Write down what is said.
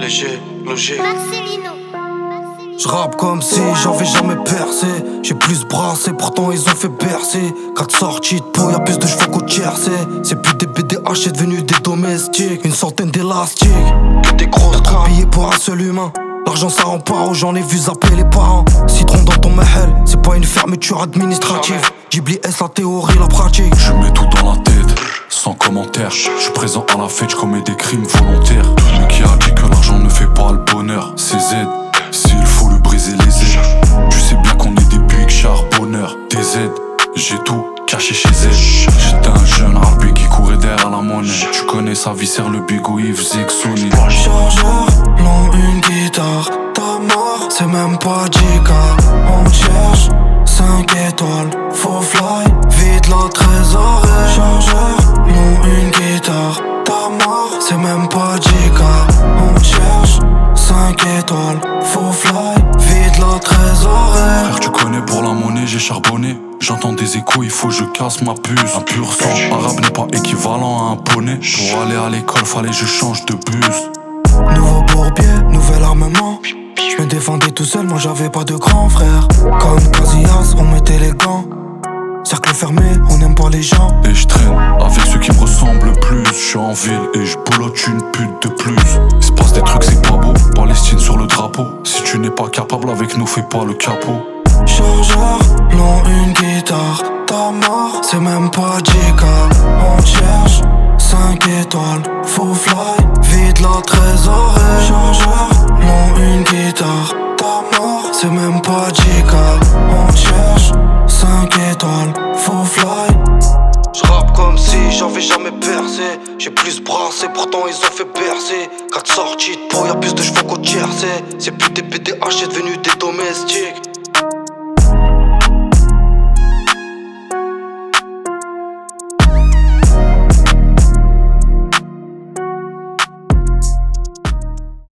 léger, logé. Marcelino. J'rappe comme si j'avais jamais percé. J'ai plus brassé, pourtant ils ont fait bercer. 4 sorties de peau, y'a plus de chevaux qu'au tiercé. C'est plus des BDH, c'est devenu des domestiques. Une centaine d'élastiques, Que des grosses t'as trop trames. payé pour un seul humain. L'argent ça rend pas, j'en ai vu zapper les parents. Citron dans ton mahel, c'est pas une fermeture administrative. Ghibli S, la théorie, la pratique. Je mets tout dans la tête, sans commentaire. Je suis présent à la fête, je commets des crimes volontaires. Mais qui a dit que l'argent ne fait pas le bonheur? C'est Z, s'il faut lui briser les ailes. Tu sais bien qu'on est des big charbonneurs. Des Z, j'ai tout caché chez Z. J'étais un jeune harbi qui courait derrière la monnaie. Tu connais sa viscère, le bigot, il faisait que sonner. Chargeur, long une guitare. Ta mort, c'est même pas 10K. On cherche 5 étoiles, faux fly, vide la trésorerie. Chargeur, long une guitare. Ta mort, c'est même pas 10K. On cherche 5 étoiles, faux fly, vide la trésorerie. Frère, tu connais, pour la monnaie, j'ai charbonné. J'entends des échos, il faut que je casse ma puce. Un pur sang arabe n'est pas équivalent à un poney. Pour aller à l'école, fallait que je change de bus. Nouveau bourbier, nouvel armement. Je me défendais tout seul, moi j'avais pas de grand frère. Comme Casillas, on mettait les gants. Cercle fermé, on n'aime pas les gens. Et je traîne avec ceux qui me ressemblent le plus. Je suis en ville et je boulotte une pute de plus. Il se passe des trucs, c'est pas beau. Palestine sur le drapeau. Si tu n'es pas capable avec nous, fais pas le capot. Chargeur, long une guitare. Ta mort, c'est même pas 10K. On cherche 5 étoiles, faux fly, vide la trésorerie. Chargeur, long une guitare. Ta mort, c'est même pas 10K. On cherche 5 étoiles, faux fly. J'rappe comme si j'avais jamais percé. J'ai plus brassé, pourtant ils ont fait bercer. 4 sorties de peau, y'a plus de chevaux qu'au tiercé. C'est plus des BDH, c'est devenu des domestiques.